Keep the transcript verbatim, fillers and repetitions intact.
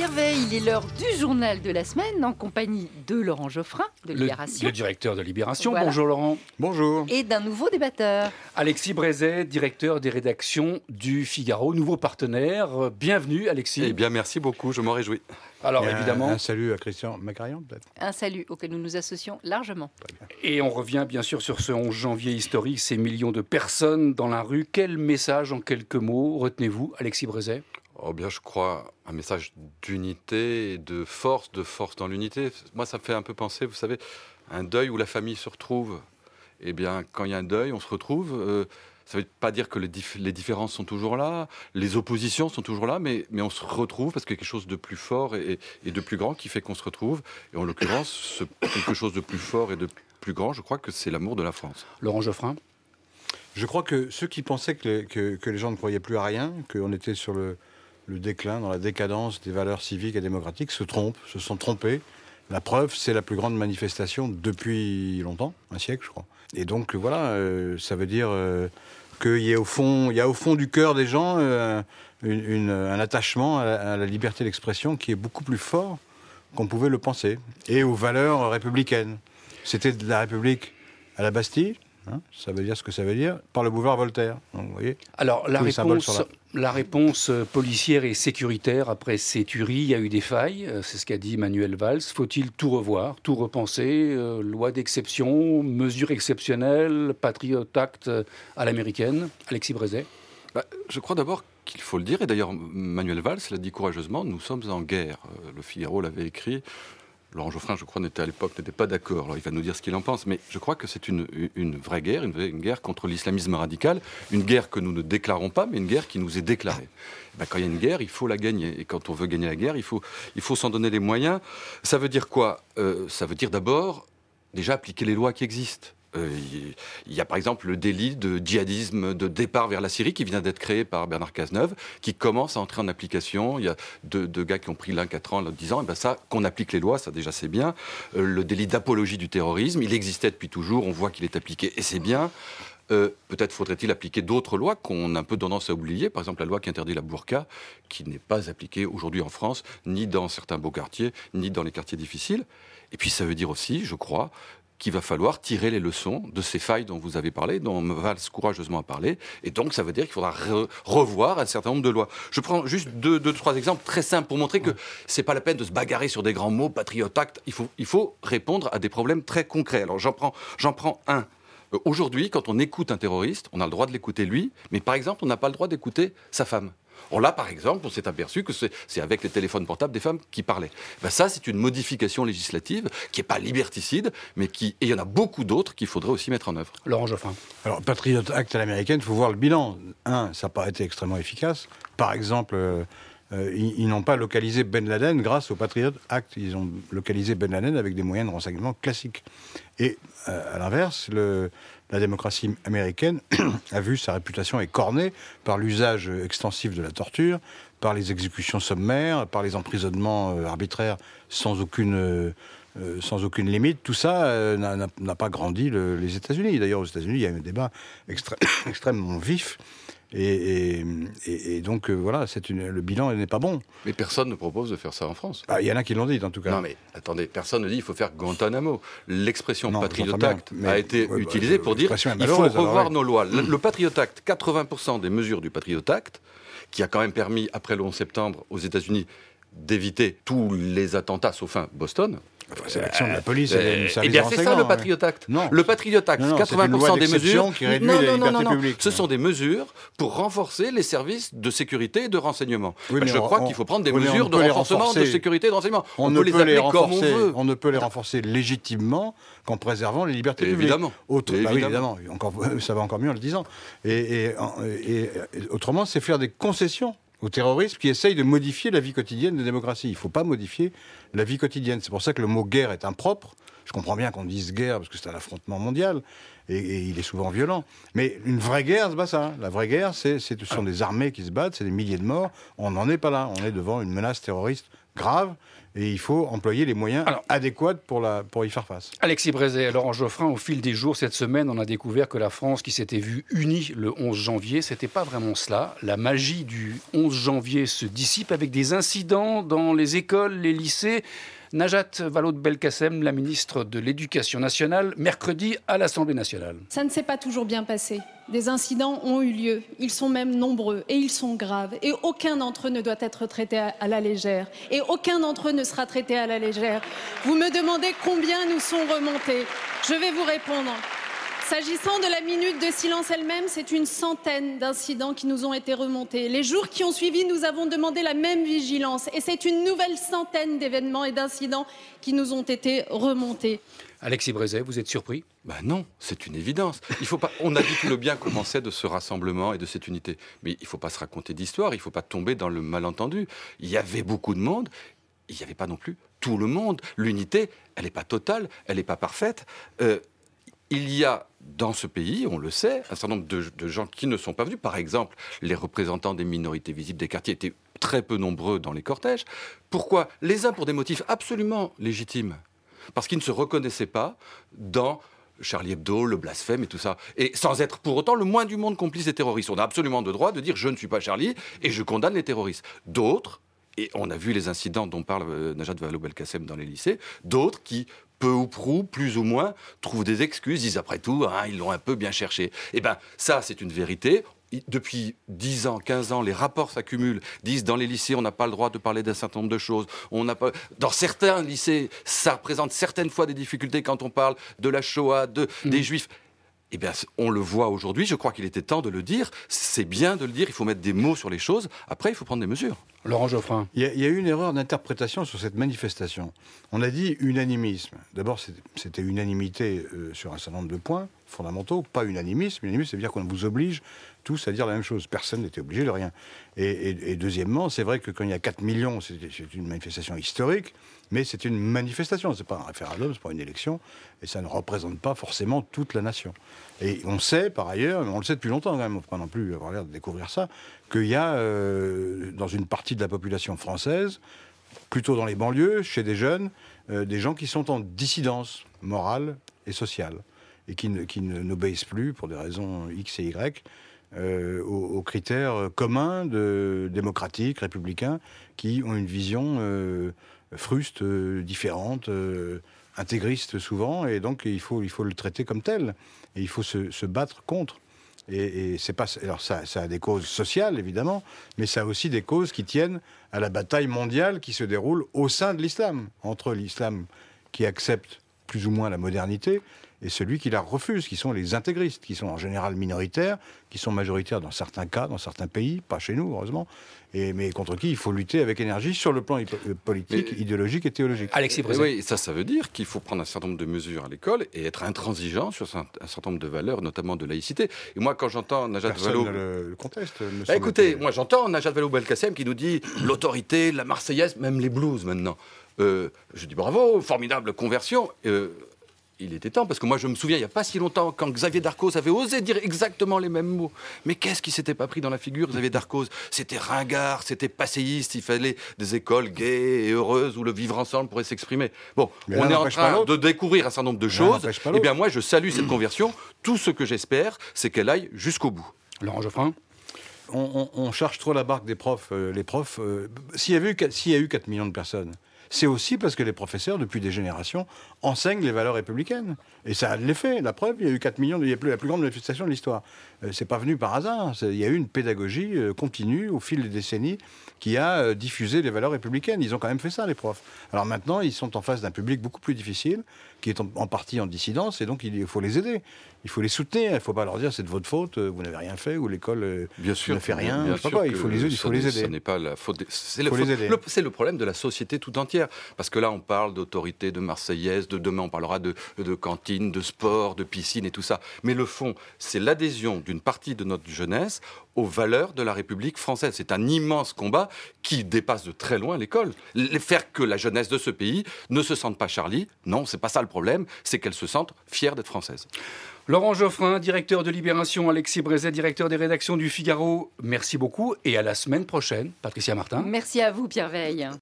Hervé, il est l'heure du journal de la semaine en compagnie de Laurent Geoffrin de Libération. Le, le directeur de Libération. Voilà. Bonjour Laurent. Bonjour. Et d'un nouveau débatteur. Alexis Brézet, directeur des rédactions du Figaro, nouveau partenaire. Bienvenue Alexis. Eh bien merci beaucoup, je m'en réjouis. Alors un, évidemment... Un salut à Christian Macarian peut-être. Un salut auquel nous nous associons largement. Et on revient bien sûr sur ce onze janvier historique, ces millions de personnes dans la rue. Quel message en quelques mots retenez-vous, Alexis Brézet ? Oh bien, je crois un message d'unité et de force, de force dans l'unité. Moi, ça me fait un peu penser, vous savez, un deuil où la famille se retrouve. Eh bien, quand il y a un deuil, on se retrouve. Euh, ça ne veut pas dire que les, dif- les différences sont toujours là, les oppositions sont toujours là, mais, mais on se retrouve parce qu'il y a quelque chose de plus fort et, et de plus grand qui fait qu'on se retrouve. Et en l'occurrence, ce quelque chose de plus fort et de plus grand, je crois que c'est l'amour de la France. Laurent Geoffrin ? Je crois que ceux qui pensaient que les, que, que les gens ne croyaient plus à rien, qu'on était sur le, le déclin, dans la décadence des valeurs civiques et démocratiques, se trompent, se sont trompés. La preuve, c'est la plus grande manifestation depuis longtemps, un siècle, je crois. Et donc, voilà, euh, ça veut dire euh, qu'il y a au fond, il y a au fond du cœur des gens euh, une, une, un attachement à la, à la liberté d'expression qui est beaucoup plus fort qu'on pouvait le penser, et aux valeurs républicaines. C'était de la République à la Bastille, hein, ça veut dire ce que ça veut dire, par le boulevard Voltaire. Donc, vous voyez, Alors, la réponse, la... la réponse policière et sécuritaire après ces tueries, il y a eu des failles, c'est ce qu'a dit Manuel Valls. Faut-il tout revoir, tout repenser, euh, loi d'exception, mesures exceptionnelles, Patriot Act à l'américaine? Alexis Brézet? Bah, je crois d'abord qu'il faut le dire, et d'ailleurs Manuel Valls l'a dit courageusement, nous sommes en guerre. Le Figaro l'avait écrit. Laurent Geoffrin, je crois, n'était à l'époque n'était pas d'accord. Alors il va nous dire ce qu'il en pense, mais je crois que c'est une, une vraie guerre, une, une guerre contre l'islamisme radical, une guerre que nous ne déclarons pas, mais une guerre qui nous est déclarée. Ben, quand il y a une guerre, il faut la gagner, et quand on veut gagner la guerre, il faut, il faut s'en donner les moyens. Ça veut dire quoi ? euh, Ça veut dire d'abord déjà appliquer les lois qui existent. Euh, il y a par exemple le délit de djihadisme de départ vers la Syrie qui vient d'être créé par Bernard Cazeneuve, qui commence à entrer en application. Il y a deux, deux gars qui ont pris l'un quatre ans, l'autre dix ans. Et ben ça, qu'on applique les lois, ça déjà c'est bien. Euh, le délit d'apologie du terrorisme, il existait depuis toujours, on voit qu'il est appliqué et c'est bien. Euh, peut-être faudrait-il appliquer d'autres lois qu'on a un peu tendance à oublier. Par exemple, la loi qui interdit la burqa, qui n'est pas appliquée aujourd'hui en France, ni dans certains beaux quartiers, ni dans les quartiers difficiles. Et puis ça veut dire aussi, je crois, qu'il va falloir tirer les leçons de ces failles dont vous avez parlé, dont Valls courageusement a parlé. Et donc, ça veut dire qu'il faudra re- revoir un certain nombre de lois. Je prends juste deux, deux, trois exemples très simples pour montrer que c'est pas la peine de se bagarrer sur des grands mots, Patriot Act. Il faut, il faut répondre à des problèmes très concrets. Alors, j'en prends, j'en prends un. Euh, aujourd'hui, quand on écoute un terroriste, on a le droit de l'écouter lui, mais par exemple, on n'a pas le droit d'écouter sa femme. On l'a, par exemple, on s'est aperçu que c'est, c'est avec les téléphones portables des femmes qui parlaient. Ben ça, c'est une modification législative qui n'est pas liberticide, mais qui, et il y en a beaucoup d'autres qu'il faudrait aussi mettre en œuvre. Laurent Geoffrin. Alors, Patriot Act à l'américaine, il faut voir le bilan. Un, ça n'a pas été extrêmement efficace. Par exemple, euh, euh, ils, ils n'ont pas localisé Ben Laden grâce au Patriot Act. Ils ont localisé Ben Laden avec des moyens de renseignement classiques. Et, euh, à l'inverse, le... la démocratie américaine a vu sa réputation écornée par l'usage extensif de la torture, par les exécutions sommaires, par les emprisonnements euh, arbitraires sans aucune, euh, euh, sans aucune limite. Tout ça euh, n'a, n'a, n'a pas grandi le, les États-Unis. D'ailleurs, aux États-Unis, il y a eu un débat extré- extrêmement vif. Et, et, et donc, euh, voilà, c'est une, le bilan n'est pas bon. Mais personne ne propose de faire ça en France. Ah, il y en a qui l'ont dit, en tout cas. Non, mais attendez, personne ne dit qu'il faut faire Guantanamo. L'expression Non, Patriot j'entends bien, Act mais- a été ouais, utilisée bah, pour dire l'expression est qu'il faut malheureuse, alors, revoir ouais. nos lois. Le, le Patriot Act, quatre-vingts pour cent des mesures du Patriot Act, qui a quand même permis, après le onze septembre, aux États-Unis, d'éviter tous les attentats, sauf un, Boston. Enfin, c'est l'action de la police et Euh, du eh service bien, de c'est ça renseignement, le ouais. Patriot Act. Non. Le Patriot Act, Non, non, quatre-vingts pour cent c'est une des loi mesures. d'exception qui réduit non, les non, non, libertés non, non. publiques. Ce sont des mesures pour renforcer les services de sécurité et de renseignement. Oui, Ben, mais je on- crois on- qu'il faut prendre des oui, mais on mesures ne de peut les renforcement renforcer. de sécurité et de renseignement. On, On, ne peut les peut les appeler comme on renforcer, veut. on ne peut les renforcer légitimement qu'en préservant les libertés publiques. Évidemment. Autre, bah oui, Évidemment. évidemment. Encore, ça va encore mieux en le disant. Et, et, et- et autrement, c'est faire des concessions aux terroristes qui essayent de modifier la vie quotidienne des démocraties. Il ne faut pas modifier la vie quotidienne. C'est pour ça que le mot guerre est impropre. Je comprends bien qu'on dise guerre parce que c'est un affrontement mondial et, et il est souvent violent. Mais une vraie guerre, c'est pas ça. La vraie guerre, c'est, c'est, ce sont des armées qui se battent, c'est des milliers de morts. On n'en est pas là. On est devant une menace terroriste grave. Et il faut employer les moyens Alors, adéquats pour, la, pour y faire face. Alexis Brézet, Laurent Geoffrin, au fil des jours, cette semaine, on a découvert que la France, qui s'était vue unie le onze janvier, c'était pas vraiment cela. La magie du onze janvier se dissipe avec des incidents dans les écoles, les lycées. Najat Vallaud-Belkacem, la ministre de l'Éducation nationale, mercredi à l'Assemblée nationale. Ça ne s'est pas toujours bien passé. Des incidents ont eu lieu. Ils sont même nombreux et ils sont graves. Et aucun d'entre eux ne doit être traité à la légère. Et aucun d'entre eux ne sera traité à la légère. Vous me demandez combien nous sont remontés. Je vais vous répondre. S'agissant de la minute de silence elle-même, c'est une centaine d'incidents qui nous ont été remontés. Les jours qui ont suivi, nous avons demandé la même vigilance. Et c'est une nouvelle centaine d'événements et d'incidents qui nous ont été remontés. Alexis Brézet, vous êtes surpris ? Ben non, c'est une évidence. Il faut pas, on a dit tout le bien qu'on pensait de ce rassemblement et de cette unité. Mais il ne faut pas se raconter d'histoire, il ne faut pas tomber dans le malentendu. Il y avait beaucoup de monde, il n'y avait pas non plus tout le monde. L'unité, elle n'est pas totale, elle n'est pas parfaite. Euh, Il y a dans ce pays, on le sait, un certain nombre de, de gens qui ne sont pas venus. Par exemple, les représentants des minorités visibles des quartiers étaient très peu nombreux dans les cortèges. Pourquoi ? Les uns pour des motifs absolument légitimes. Parce qu'ils ne se reconnaissaient pas dans Charlie Hebdo, le blasphème et tout ça. Et sans être pour autant le moins du monde complice des terroristes. On a absolument le droit de dire « je ne suis pas Charlie et je condamne les terroristes ». D'autres, et on a vu les incidents dont parle euh, Najat Vallaud-Belkacem dans les lycées, d'autres qui, peu ou prou, plus ou moins, trouvent des excuses, disent après tout, hein, ils l'ont un peu bien cherché. Eh bien, ça, c'est une vérité. Depuis dix ans, quinze ans, les rapports s'accumulent, disent dans les lycées, on n'a pas le droit de parler d'un certain nombre de choses. On n'a pas... Dans certains lycées, ça représente certaines fois des difficultés quand on parle de la Shoah, de, mmh. des Juifs. Eh bien, on le voit aujourd'hui, je crois qu'il était temps de le dire. C'est bien de le dire, il faut mettre des mots sur les choses. Après, il faut prendre des mesures. Laurent Geoffrin. Il y a, il y a eu une erreur d'interprétation sur cette manifestation. On a dit unanimisme. D'abord, c'était, c'était unanimité euh, sur un certain nombre de points fondamentaux, pas unanimisme. Unanimisme, ça veut dire qu'on vous oblige tous à dire la même chose. Personne n'était obligé de rien. Et, et, et deuxièmement, c'est vrai que quand il y a quatre millions, c'est, c'est une manifestation historique, mais c'est une manifestation. C'est pas un référendum, c'est pas une élection, et ça ne représente pas forcément toute la nation. Et on sait, par ailleurs, on le sait depuis longtemps quand même, on ne peut pas non plus avoir l'air de découvrir ça, qu'il y a, euh, dans une partie de la population française, plutôt dans les banlieues, chez des jeunes, euh, des gens qui sont en dissidence morale et sociale, et qui, ne, qui ne, n'obéissent plus, pour des raisons X et Y, euh, aux, aux critères communs, de, démocratiques, républicains, qui ont une vision euh, fruste, euh, différente, euh, intégriste souvent, et donc il faut, il faut le traiter comme tel, et il faut se, se battre contre. Et, et c'est pas, alors ça, ça a des causes sociales, évidemment, mais ça a aussi des causes qui tiennent à la bataille mondiale qui se déroule au sein de l'islam, entre l'islam qui accepte plus ou moins la modernité et celui qui la refuse, qui sont les intégristes, qui sont en général minoritaires, qui sont majoritaires dans certains cas, dans certains pays, pas chez nous, heureusement, et, mais contre qui il faut lutter avec énergie sur le plan politique, mais, idéologique et théologique. Alexis Brézet. Oui, ça, ça veut dire qu'il faut prendre un certain nombre de mesures à l'école et être intransigeant sur un, un certain nombre de valeurs, notamment de laïcité. Et moi, quand j'entends Najat Vallaud... Personne ne le conteste. Bah, écoutez, moi j'entends Najat Vallaud-Belkacem qui nous dit l'autorité, la Marseillaise, même les blues maintenant. Euh, je dis bravo, formidable conversion. Euh, Il était temps, parce que moi je me souviens, il n'y a pas si longtemps, quand Xavier Darcos avait osé dire exactement les mêmes mots. Mais qu'est-ce qui s'était pas pris dans la figure, Xavier Darcos ? C'était ringard, c'était passéiste, il fallait des écoles gaies et heureuses où le vivre ensemble pourrait s'exprimer. Bon, mais on est en train de découvrir un certain nombre de choses. Eh bien moi je salue cette conversion. Tout ce que j'espère, c'est qu'elle aille jusqu'au bout. Laurent Geoffrin. On, on, on charge trop la barque des profs. Euh, les profs, euh, s'il y avait eu, s'il y a eu quatre millions de personnes, c'est aussi parce que les professeurs, depuis des générations, enseignent les valeurs républicaines. Et ça a de l'effet. La preuve, il y a eu quatre millions, il y a la plus grande manifestation de l'histoire. Euh, c'est pas venu par hasard. C'est, il y a eu une pédagogie euh, continue au fil des décennies qui a euh, diffusé les valeurs républicaines. Ils ont quand même fait ça, les profs. Alors maintenant, ils sont en face d'un public beaucoup plus difficile, qui est en, en partie en dissidence, et donc il faut les aider. Il faut les soutenir. Il ne faut pas leur dire c'est de votre faute, vous n'avez rien fait, ou l'école euh, bien sûr, ne fait rien. Bien je sais sûr pas, il faut les, il faut les aider. Ce n'est pas la faute. Des... C'est, le, faut les aider. Le, c'est le problème de la société tout entière. Parce que là, on parle d'autorité, de Marseillaise, de demain, on parlera de, de cantine, de sport, de piscine et tout ça. Mais le fond, c'est l'adhésion d'une partie de notre jeunesse aux valeurs de la République française. C'est un immense combat qui dépasse de très loin l'école. Faire que la jeunesse de ce pays ne se sente pas Charlie, non, c'est pas ça le problème, c'est qu'elle se sente fière d'être française. Laurent Geoffrin, directeur de Libération, Alexis Brézet, directeur des rédactions du Figaro, merci beaucoup et à la semaine prochaine. Patricia Martin. Merci à vous, Pierre Veille.